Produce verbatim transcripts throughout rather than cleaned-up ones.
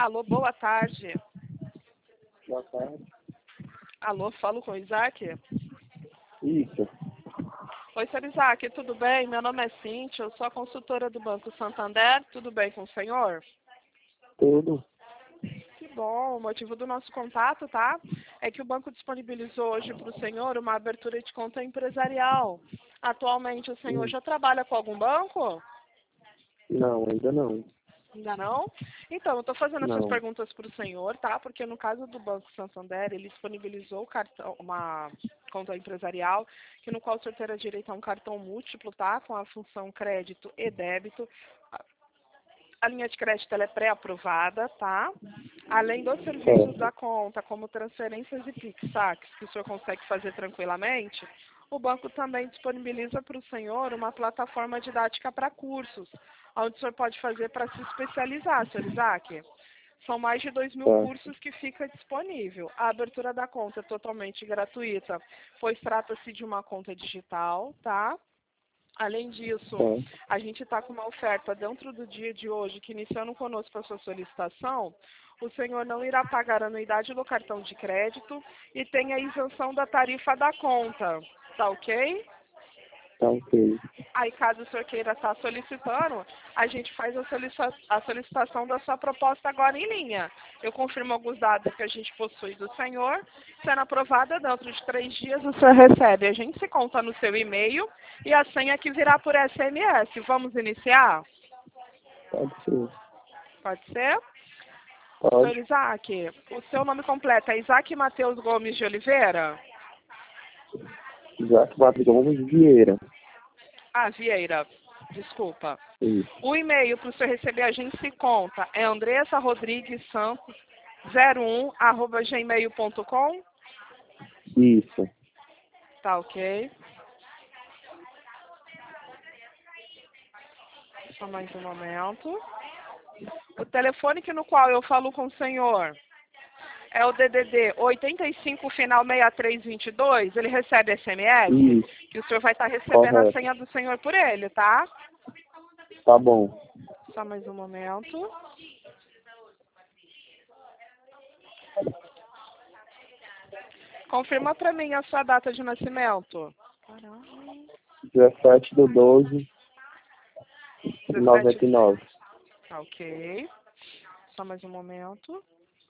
Alô, boa tarde. Boa tarde. Alô, falo com o Isaac? Isso. Oi, senhor Isaac, tudo bem? Meu nome é Cíntia, eu sou a consultora do Banco Santander. Tudo bem com o senhor? Tudo. Que bom. O motivo do nosso contato, tá? É que o banco disponibilizou hoje para o senhor uma abertura de conta empresarial. Atualmente, o senhor Hum. já trabalha com algum banco? Não, ainda não. Ainda não? Então, eu estou fazendo essas Não. perguntas para o senhor, tá? Porque no caso do Banco Santander, ele disponibilizou o cartão, uma conta empresarial, que no qual o senhor terá direito a um cartão múltiplo, tá? Com a função crédito e débito. A a linha de crédito ela é pré-aprovada, tá? Além dos serviços Certo. da conta, como transferências e Pix, saques, que o senhor consegue fazer tranquilamente, o banco também disponibiliza para o senhor uma plataforma didática para cursos, onde o senhor pode fazer para se especializar, senhor Isaac. São mais de dois mil Certo. cursos que fica disponível. A abertura da conta é totalmente gratuita, pois trata-se de uma conta digital, tá? Além disso, Certo. a gente está com uma oferta dentro do dia de hoje, que iniciando conosco a sua solicitação, o senhor não irá pagar a anuidade do cartão de crédito e tem a isenção da tarifa da conta. Tá ok? Tá ok. Aí, caso o senhor queira estar solicitando, a gente faz a, solicita a solicitação da sua proposta agora em linha. Eu confirmo alguns dados que a gente possui do senhor. Sendo aprovada, dentro de três dias o senhor recebe. A gente se conta no seu e-mail e a senha que virá por S M S. Vamos iniciar? Pode ser. Pode ser? senhor Pode. Isaac, o seu nome completo é Isaac Matheus Gomes de Oliveira? Isaac Batista Gomes Vieira. Ah, Vieira. Desculpa. Isso. O e-mail para o senhor receber a gente se conta é andressa rodrigues santos zero um arroba gmail ponto com. Isso. Tá ok. Só mais um momento. O telefone que no qual eu falo com o senhor é o D D D oitenta e cinco, final sessenta e três vinte e dois. Ele recebe S M S? Isso. Que o senhor vai estar recebendo a Correto. senha do senhor por ele, tá? Tá bom. Só mais um momento. Confirma para mim a sua data de nascimento. dezessete de doze de noventa e nove. Tá ok. Só mais um momento.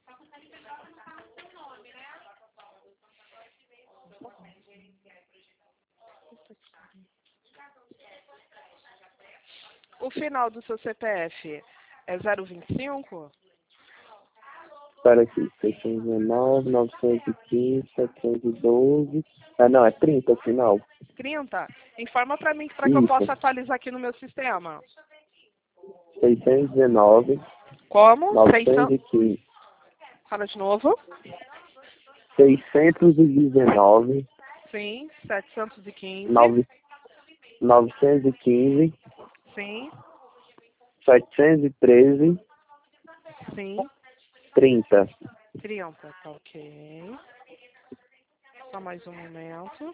O final do seu C P F é zero vinte e cinco? Espera aqui. seiscentos e dezenove, novecentos e quinze, setecentos e doze. Ah, não, é trinta o final. trinta? Informa para mim para que eu Isso. possa atualizar aqui no meu sistema. seiscentos e dezenove, Como? novecentos seiscentos? e quinze. Fala de novo. seiscentos e dezenove, Sim. setecentos e quinze. nove- novecentos e quinze, Sim. setecentos e treze, Sim. trinta. trinta. Tá ok. Só mais um momento.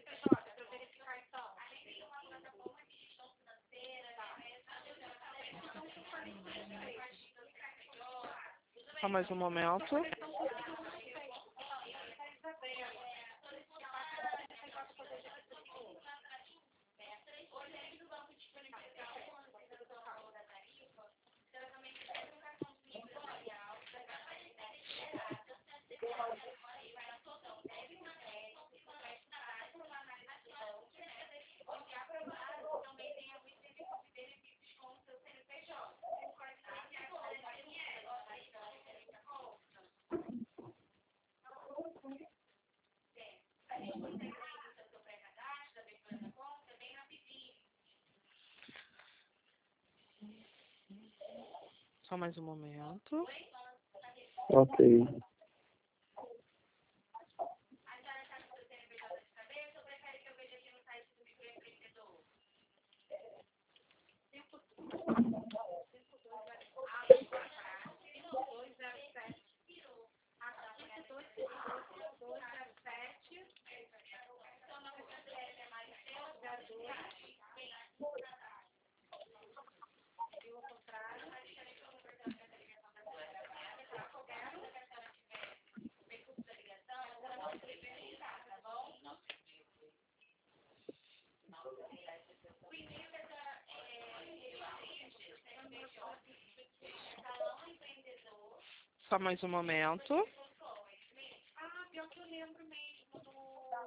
Só mais um momento. Só mais um momento. Ok. Só mais um momento. Ah, pior que eu lembro mesmo do...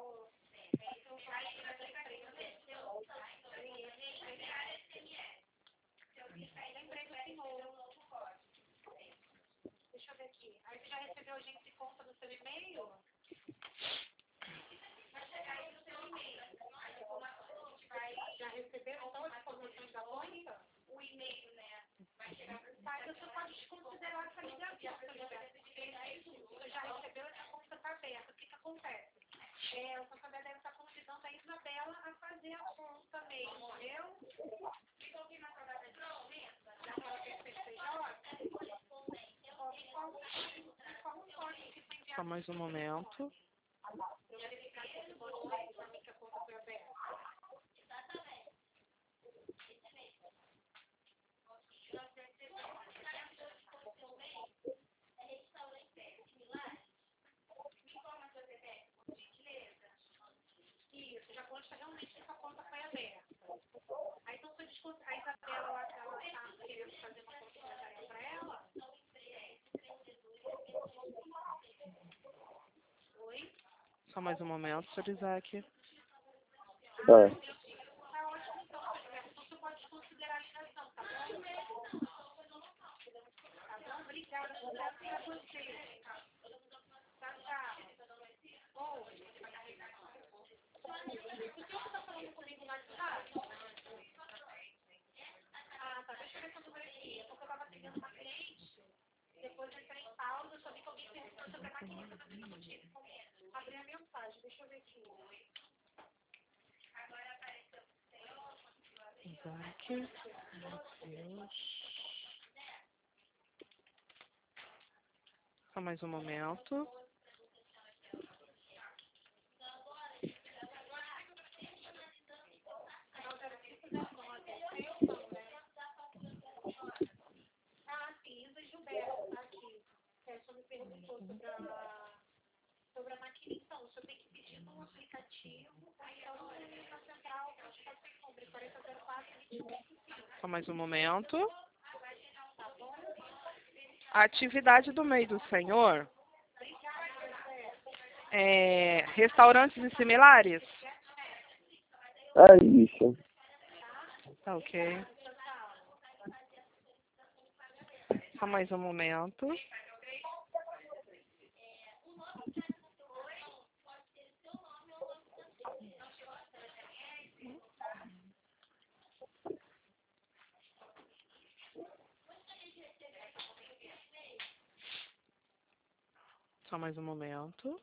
Lembrei do senhor. Deixa eu ver aqui. Aí você já recebeu a agência de conta do seu e-mail? Vai chegar aí no seu e-mail. Aí depois a gente vai... Já recebeu então as informações da conta? O e-mail, né? Vai chegar para o site. Você pode desconsiderar essa ligação. Você já recebeu, essa conta está aberta. O que que acontece? É, o Santander deve estar convidando a Isabela a fazer a conta mesmo, entendeu? Me confirma a sua data de nascimento? Daquela que você fez Só mais um momento. Isso, já consta realmente que essa conta foi aberta. Aí então você discute, a Isabela, ela está querendo fazer uma conta bancária para ela? Oi? Só mais um momento, senhor Isaac. É. Tá ótimo, então, então você pode desconsiderar a ligação, tá bom? Tá bom? Obrigada, obrigada pra você. Tchau, tchau. Oi. O senhor está falando comigo no WhatsApp? Ah, tá. Deixa eu ver seu número aqui. Porque eu estava atendendo uma cliente. Depois eu entrei em pausa. Eu só vi que alguém perguntou sobre a maquininha que eu também não tinha. Abri a mensagem. Deixa eu ver aqui. Agora apareceu. Isaac. Meu Deus. Só mais um momento. Ah, sim. Isa Gilberto tá aqui. É, o senhor me perguntou sobre a, sobre a maquininha. Então, o senhor tem que pedir no aplicativo ou então na central para te fazer compra. quarenta zero quatro vinte e um vinte e cinco. Só mais um momento. Tá bom? A atividade do meio do Senhor é restaurantes e similares? É isso. Tá ok. Só mais um momento. Só mais um momento.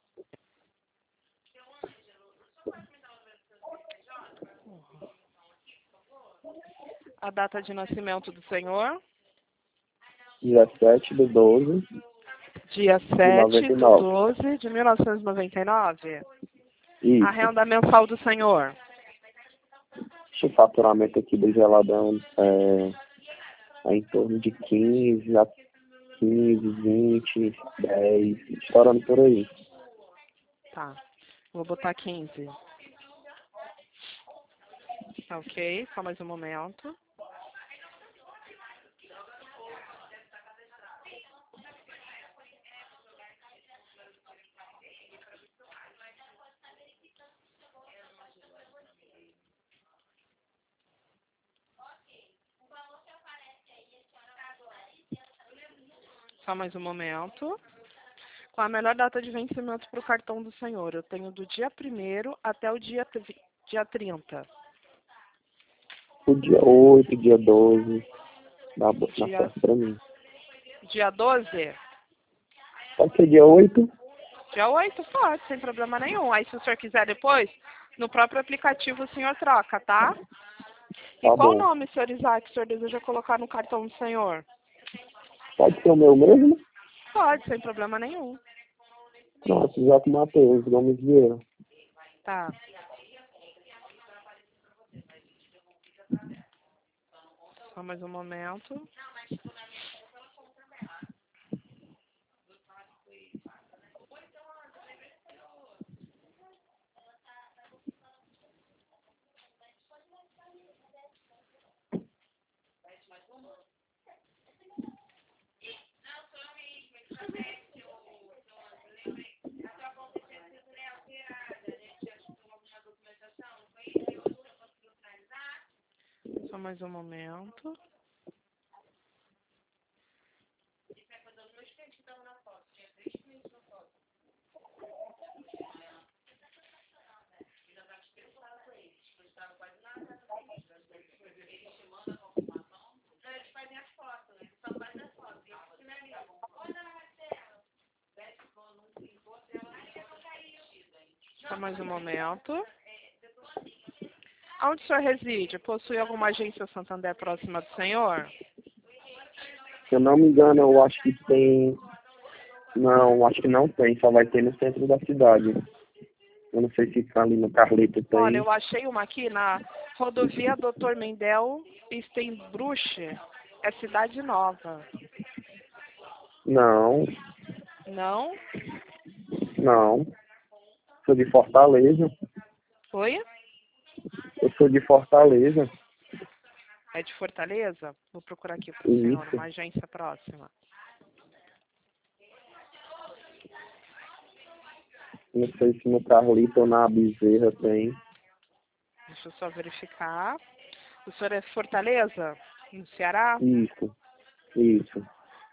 A data de nascimento do Senhor? Dia sete do doze Dia de sete noventa e de nove. doze de mil novecentos e noventa e nove. A Isso. renda mensal do Senhor? O faturamento aqui do geladão é, é em torno de quinze a quinze, vinte, dez, estourando por aí. Tá. Vou botar quinze. Tá ok. Só mais um momento. Só mais um momento. Qual a melhor data de vencimento para o cartão do senhor? Eu tenho do dia primeiro até o dia, dia trinta. O dia oito, dia doze, dá, dá Dia, certo pra mim. dia doze? Pode ser dia oito? Dia oito pode, sem problema nenhum. Aí se o senhor quiser depois, no próprio aplicativo o senhor troca, tá? E Tá qual bom. nome, senhor Isaac, o senhor deseja colocar no cartão do senhor? Pode ser o meu mesmo? Pode, sem problema nenhum. Pronto, Jacques Matheus Gomes Vieira. Tá. Só mais um momento. mais um momento. Só mais um momento. Onde o senhor reside? Possui alguma agência Santander próxima do senhor? Se eu não me engano, eu acho que tem... Não, acho que não tem, só vai ter no centro da cidade. Eu não sei se tá ali no Carleto tem. Olha, eu achei uma aqui na rodovia doutor Mendel Stenbruch. É Cidade Nova. Não, Não? não. Sou de Fortaleza. Oi? Eu sou de Fortaleza. É de Fortaleza? Vou procurar aqui para o senhor, Isso. uma agência próxima. Não sei se no Carlito ou na Bezerra tem. Deixa eu só verificar. O senhor é de Fortaleza? No Ceará? Isso, isso.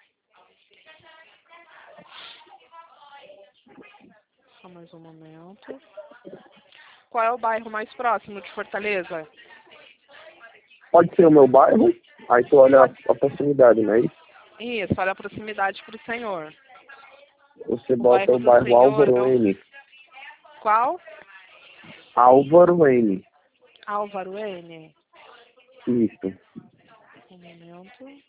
Só mais um momento. Qual é o bairro mais próximo de Fortaleza? Pode ser o meu bairro, aí tu olha a, a proximidade, não é isso? Isso, olha a proximidade para o senhor. Você O bota bairro o do bairro senhor Álvaro não- N. Qual? Álvaro N. Álvaro N. Isso. Um momento.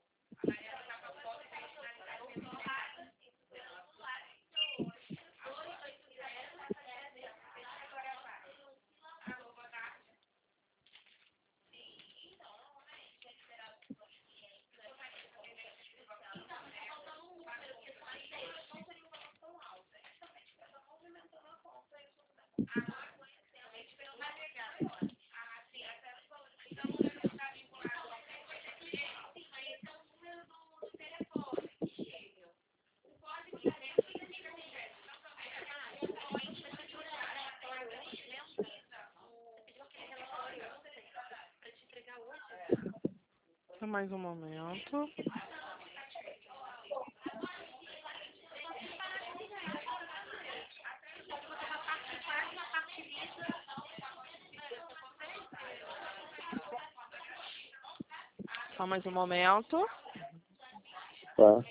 Só mais um momento. Só mais um momento. Tá.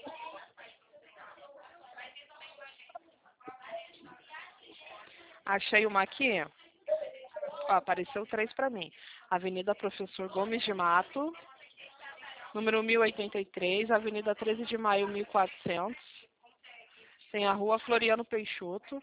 Achei uma aqui. Ó, apareceu três para mim. Avenida Professor Gomes de Mato, número mil e oitenta e três, Avenida treze de Maio, mil e quatrocentos. Tem a Rua Floriano Peixoto.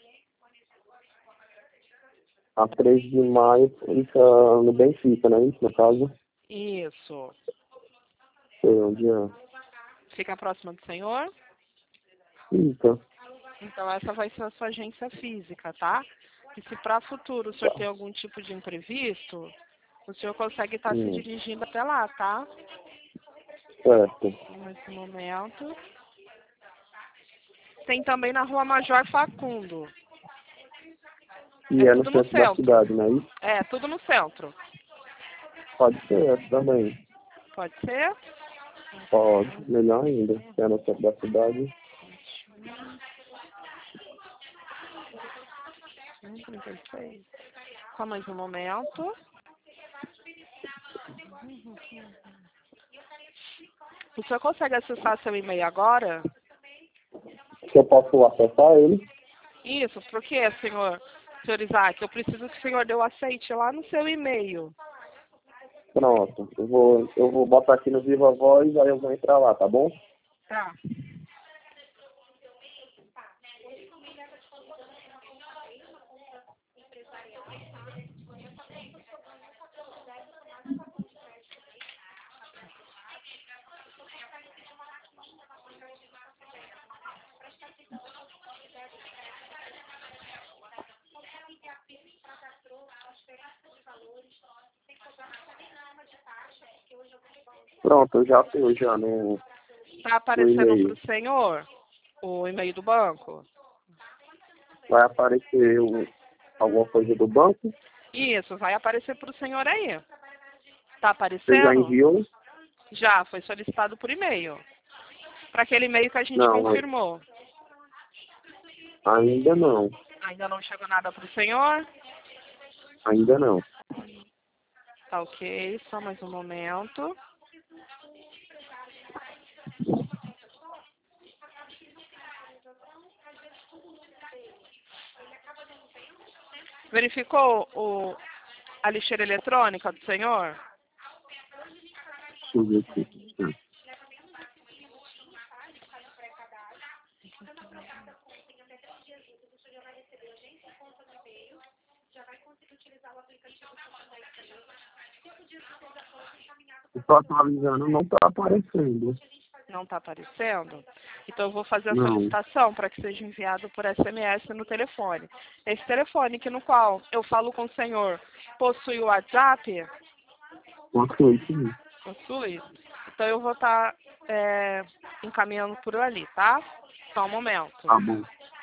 A três de maio, fica no Benfica, não é isso, no caso? Isso. Sei onde é. Fica próxima do senhor? Fica. Então essa vai ser a sua agência física, tá? E se para futuro o senhor tem algum tipo de imprevisto, o senhor consegue estar se Hum. dirigindo até lá, tá? Certo. Nesse momento. Tem também na Rua Major Facundo. E É é no tudo no centro da centro. cidade, não é isso? É, tudo no centro. Pode ser essa também. Pode ser? Pode. Melhor ainda. Se é no centro da cidade. Hum, trinta e seis. Só mais um momento. O senhor consegue acessar seu e-mail agora? Se eu posso acessar ele? Isso, porque, senhor, senhor Isaac, eu preciso que o senhor dê o aceite lá no seu e-mail. Pronto. Eu vou, eu vou botar aqui no Viva Voz, aí eu vou entrar lá, tá bom? Tá. Pronto, eu já tô já no, Tá no aparecendo e-mail. pro senhor o e-mail do banco? Vai aparecer o, alguma coisa do banco? Isso, vai aparecer pro senhor aí. Tá Você já aparecendo? enviou? Já, foi solicitado por e-mail. Para aquele e-mail que a gente Não, confirmou. ainda não. Ainda não chegou nada para o senhor? Ainda não. Tá ok, só mais um momento. Verificou o, a lixeira eletrônica do senhor? Deixa eu ver aqui. Tá. Eu tô atualizando, não tá aparecendo. Não está aparecendo? Então eu vou fazer a Não. solicitação para que seja enviado por S M S no telefone. Esse telefone que no qual eu falo com o senhor possui o WhatsApp? Ok, sim. Possui. Então eu vou estar é, encaminhando por ali, tá? Só um momento. Tá bom.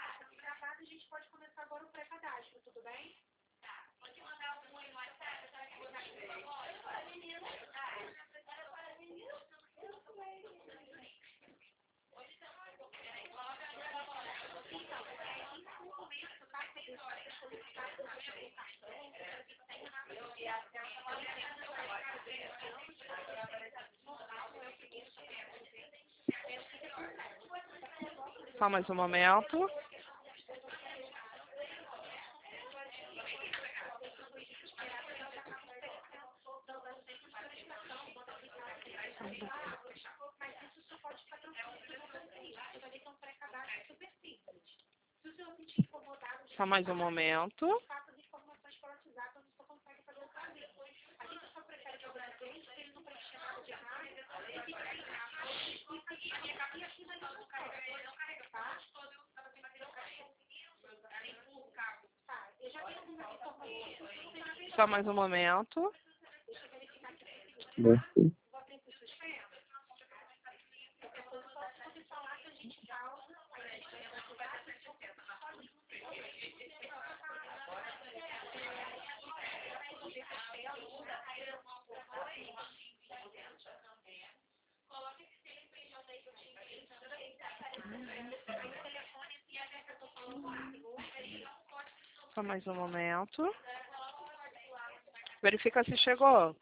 Só mais um momento. Só mais um momento. Só mais um momento. Merci. Só mais um momento. Verifica se chegou.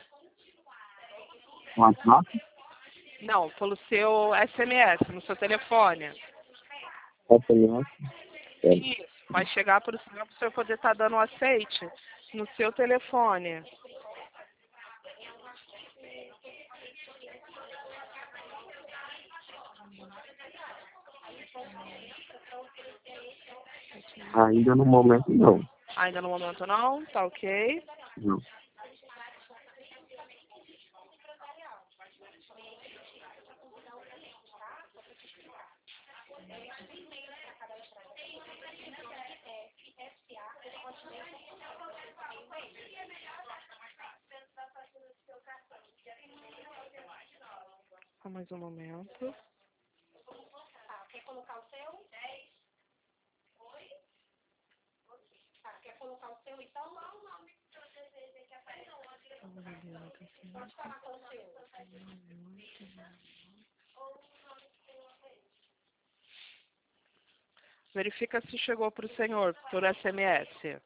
WhatsApp? Não, pelo seu S M S, no seu telefone. S M S? É. Isso, vai chegar para o senhor, para o senhor poder estar dando um aceite no seu telefone. Ainda no momento, não. Ainda no momento não? Tá ok. Não. Só mais um momento. Quer colocar o seu? Quer colocar o seu, então? Qual o nome que você deseja que apareça? Pode falar com o seu. Verifica se chegou para o senhor por S M S.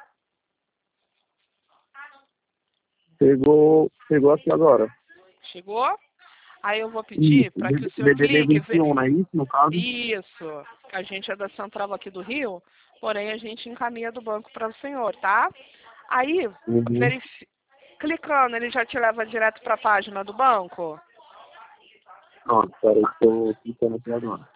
Chegou, chegou aqui agora. Chegou? Aí eu vou pedir para que o senhor D D D clique. vinte e um, não é isso, no caso? Isso. A gente é da central aqui do Rio, porém a gente encaminha do banco para o senhor, tá? Aí, Uhum. verifi... clicando, ele já te leva direto para a página do banco? Pronto, peraí, estou clicando aqui agora.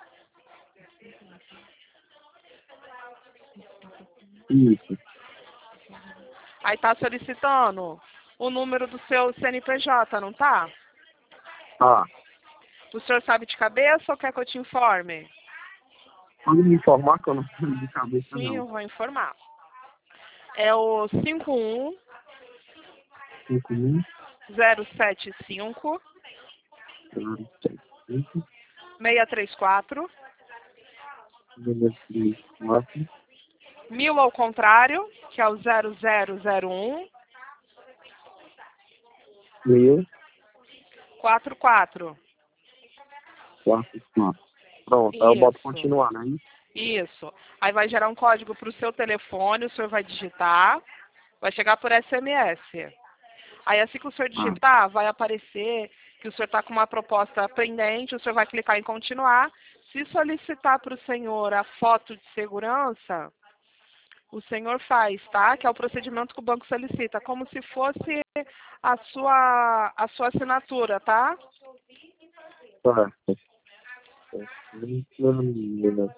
Isso. Aí tá solicitando o número do seu C N P J, não tá? Tá. O senhor sabe de cabeça ou quer que eu te informe? Pode me informar que eu não sei de cabeça, Sim, eu não. vou informar. É o cinco um cinco um zero sete cinco zero sete cinco seis três quatro zero três quatro mil ao contrário, que é o zero zero zero um mil, quatro quatro. quatro, quatro. Pronto, aí eu boto Isso. continuar, né? Isso. Aí vai gerar um código para o seu telefone, o senhor vai digitar, vai chegar por S M S. Aí assim que o senhor Ah, digitar, vai aparecer que o senhor está com uma proposta pendente, o senhor vai clicar em continuar. Se solicitar para o senhor a foto de segurança, o senhor faz, tá? Que é o procedimento que o banco solicita, como se fosse a sua, a sua assinatura, tá? certo. Meninas,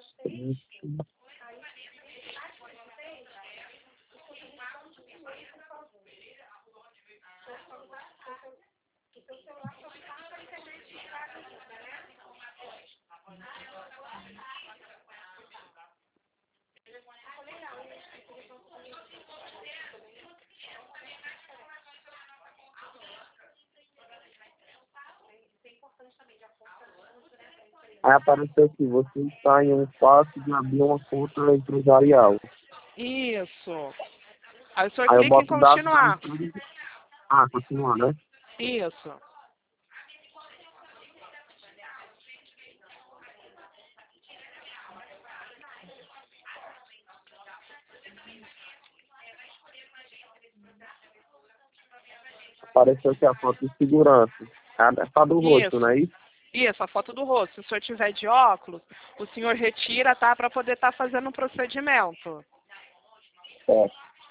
Aí apareceu que você está em um passo de abrir uma conta empresarial. Isso. Aí o senhor Aí eu clica em boto dados da continuar. empresa. Ah, continua, né? Isso. Apareceu que a foto de segurança. É só do rosto, não Isso. é isso? Isso, a foto do rosto. Se o senhor tiver de óculos, o senhor retira, tá? Para poder estar fazendo o procedimento. É.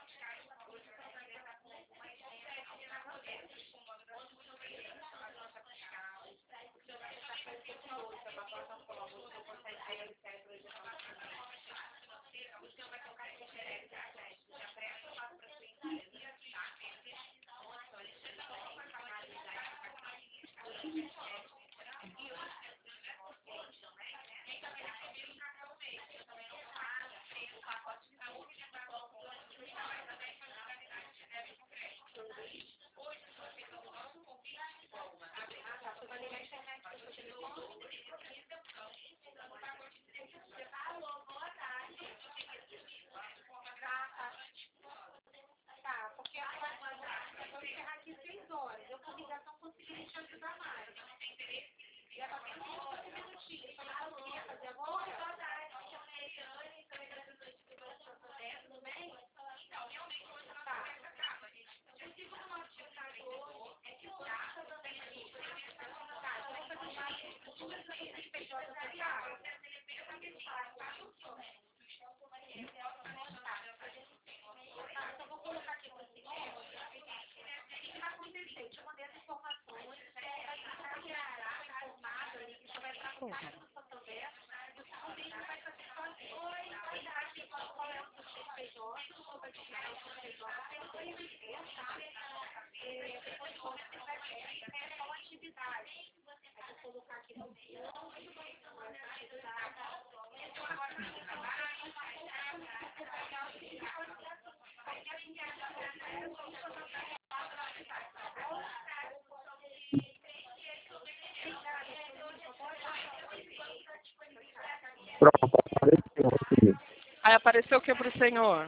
Pronto, apareceu aqui. Aí apareceu o que para o senhor?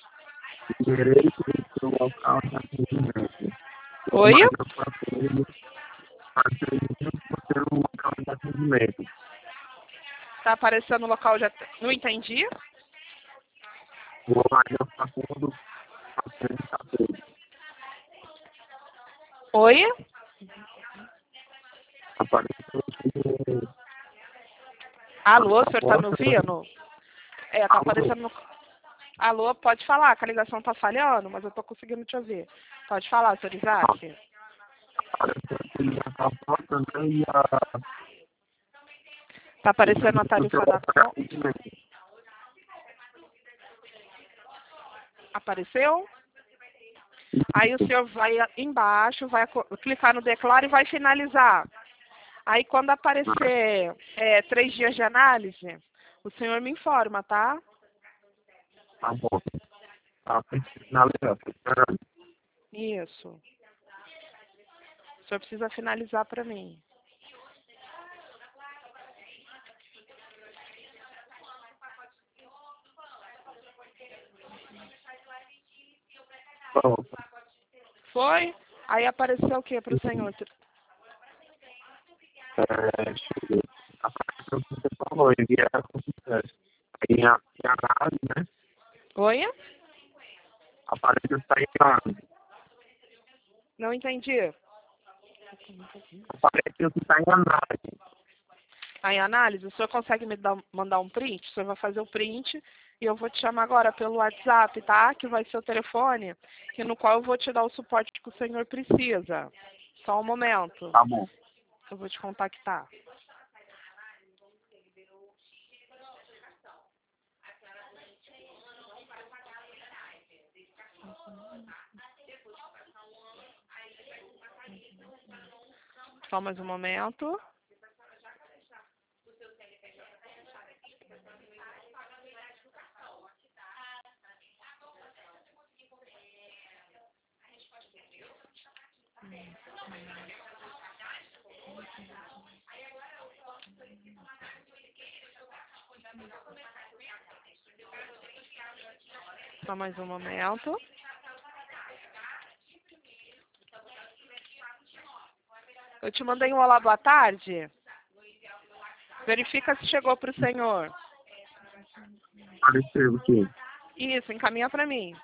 Direito do local de atendimento. Oi? Mas eu passei, passei por ter um local de atendimento. Tá aparecendo o local de... at- Não entendi? O horário eu passei do passei de passei. Oi? Apareceu que Alô, o a senhor tá me porta, né? ouvindo? É, tá aparecendo no... Alô, pode falar, que a ligação tá falhando, mas eu tô conseguindo te ouvir. Pode falar, senhor Isaac. Apareceu que a porta, né? E a Tá aparecendo a o seu tarifa da local de conta. atendimento. Apareceu? Aí o senhor vai embaixo, vai co- clicar no declaro e vai finalizar. Aí quando aparecer é, três dias de análise, o senhor me informa, tá? Tá bom. Tá finalizando, tô esperando. Isso. O senhor precisa finalizar para mim. Pronto. Foi? Aí apareceu o que para o senhor? É, deixa eu ver. Apareceu o que você falou, enviar a consistência. Em a- em análise, né? Oi? Apareceu que está em análise. Não entendi. Apareceu que está em análise. Aí, análise, o senhor consegue me dar, mandar um print? O senhor vai fazer o print e eu vou te chamar agora pelo WhatsApp, tá? Que vai ser o telefone, que no qual eu vou te dar o suporte que o senhor precisa. Só um momento. Tá bom. Eu vou te contactar. Só mais um momento. Só mais um momento. Eu te mandei um olá, boa tarde. Verifica se chegou para o senhor. Apareceu aqui. Isso, encaminha para mim.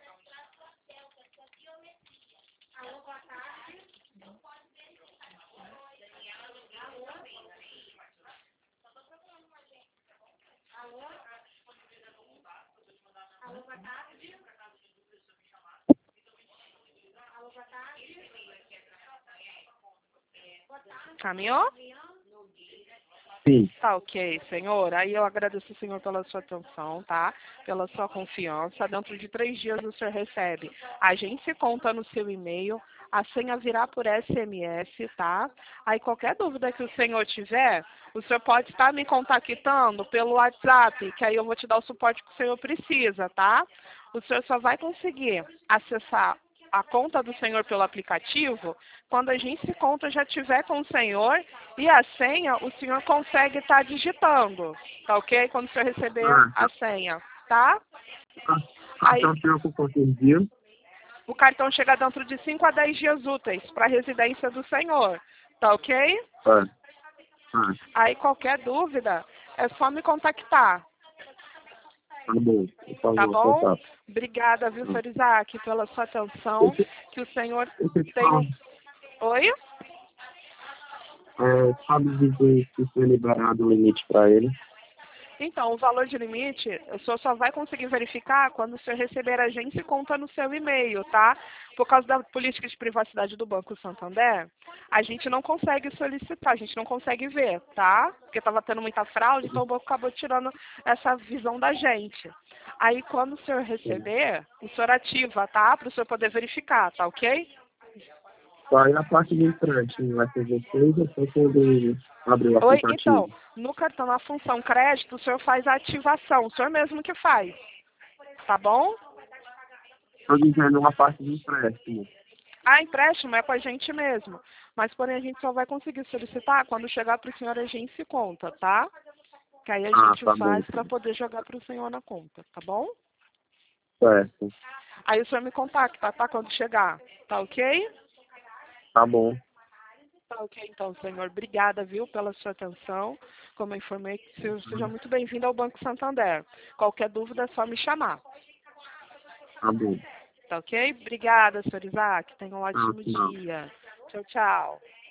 Caminhou? Sim. Tá ok, senhor. Aí eu agradeço o senhor pela sua atenção, tá? Pela sua confiança. Dentro de três dias o senhor recebe. A gente se conta no seu e-mail. A senha virá por S M S, tá? Aí qualquer dúvida que o senhor tiver, o senhor pode estar me contactando pelo WhatsApp, que aí eu vou te dar o suporte que o senhor precisa, tá? O senhor só vai conseguir acessar a conta do senhor pelo aplicativo quando a gente se conta já tiver com o senhor e a senha o senhor consegue estar digitando, tá ok? Quando o senhor receber a senha, tá? Aí, Cartão chegou com quantos dias? o cartão chega dentro de cinco a dez dias úteis para a residência do senhor, tá ok? É. É. Aí qualquer dúvida é só me contactar, Tá bom. Por favor, tá bom? contato. Obrigada, viu, senhor Isaac, pela sua atenção. Deixa, Que o senhor deixa eu te tenha falar. um... Oi? É, sabe dizer se foi liberado o limite para ele? Então, o valor de limite, o senhor só vai conseguir verificar quando o senhor receber a agência e conta no seu e-mail, tá? Por causa da política de privacidade do Banco Santander, a gente não consegue solicitar, a gente não consegue ver, tá? Porque estava tendo muita fraude, então o banco acabou tirando essa visão da gente. Aí, quando o senhor receber, o senhor ativa, tá? Para o senhor poder verificar, tá ok? Só aí a parte de empréstimo vai ser vocês ou só quando abrir o Oi, aplicativo? então, no cartão, na função crédito, o senhor faz a ativação, o senhor mesmo que faz, tá bom? Estou dizendo uma parte de empréstimo. Ah, empréstimo é com a gente mesmo, mas porém a gente só vai conseguir solicitar quando chegar para o senhor agência e conta, tá? Que aí a Ah, gente tá faz bom. para poder jogar para o senhor na conta, tá bom? Certo. Aí o senhor me contacta, tá? Quando chegar, tá ok? Tá bom. Tá ok, então, senhor. Obrigada, viu, pela sua atenção. Como eu informei, se- seja muito bem-vindo ao Banco Santander. Qualquer dúvida é só me chamar. Tá bom. Tá ok? Obrigada, senhor Isaac. Tenha um Ah, ótimo não. dia. Tchau, tchau.